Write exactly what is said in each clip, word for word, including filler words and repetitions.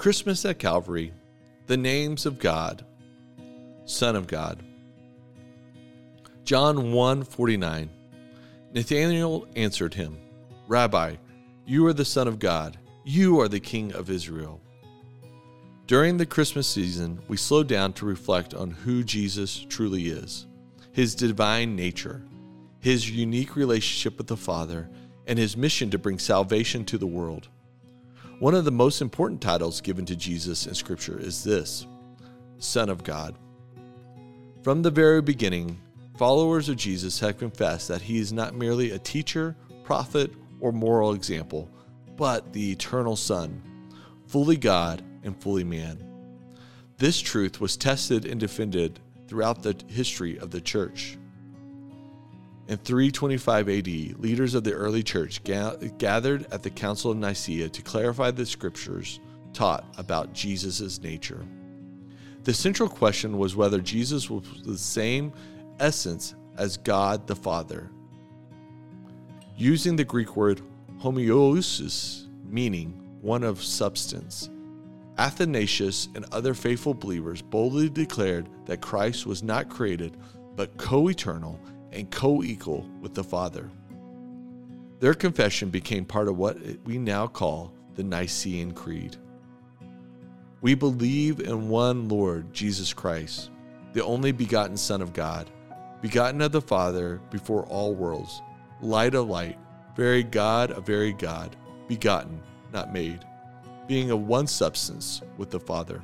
Christmas at Calvary, the names of God, Son of God. John one forty-nine. Nathanael answered him, Rabbi, you are the Son of God. You are the King of Israel. During the Christmas season, we slow down to reflect on who Jesus truly is, his divine nature, his unique relationship with the Father, and his mission to bring salvation to the world. One of the most important titles given to Jesus in Scripture is this, Son of God. From the very beginning, followers of Jesus have confessed that he is not merely a teacher, prophet, or moral example, but the eternal Son, fully God and fully man. This truth was tested and defended throughout the history of the church. In three twenty-five A D, leaders of the early church ga- gathered at the Council of Nicaea to clarify the scriptures taught about Jesus' nature. The central question was whether Jesus was the same essence as God the Father. Using the Greek word homoousios, meaning one of substance, Athanasius and other faithful believers boldly declared that Christ was not created, but co-eternal and co-equal with the Father. Their confession became part of what we now call the Nicene Creed. We believe in one Lord, Jesus Christ, the only begotten Son of God, begotten of the Father before all worlds, light of light, very God of very God, begotten, not made, being of one substance with the Father.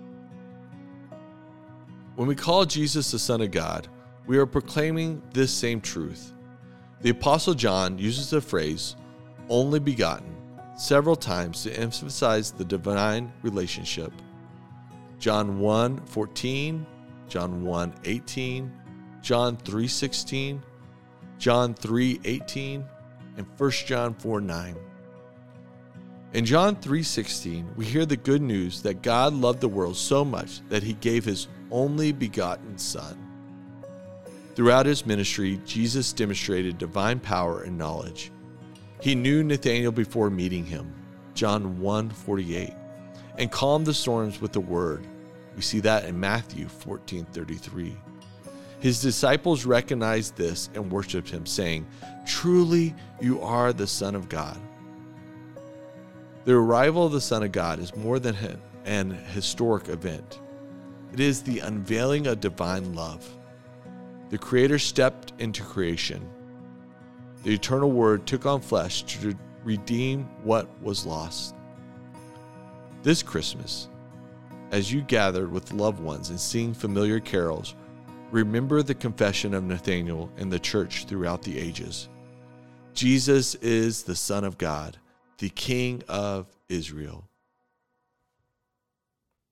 When we call Jesus the Son of God, we are proclaiming this same truth. The Apostle John uses the phrase, only begotten, several times to emphasize the divine relationship. John one fourteen, John one eighteen, John three sixteen, John three eighteen, and First John four nine. In John three sixteen, we hear the good news that God loved the world so much that he gave his only begotten Son. Throughout his ministry, Jesus demonstrated divine power and knowledge. He knew Nathanael before meeting him, John one forty-eight, and calmed the storms with the word. We see that in Matthew fourteen thirty-three. His disciples recognized this and worshiped him, saying, Truly, you are the Son of God. The arrival of the Son of God is more than an historic event. It is the unveiling of divine love. The Creator stepped into creation. The eternal Word took on flesh to redeem what was lost. This Christmas, as you gathered with loved ones and sing familiar carols, remember the confession of Nathanael and the church throughout the ages. Jesus is the Son of God, the King of Israel.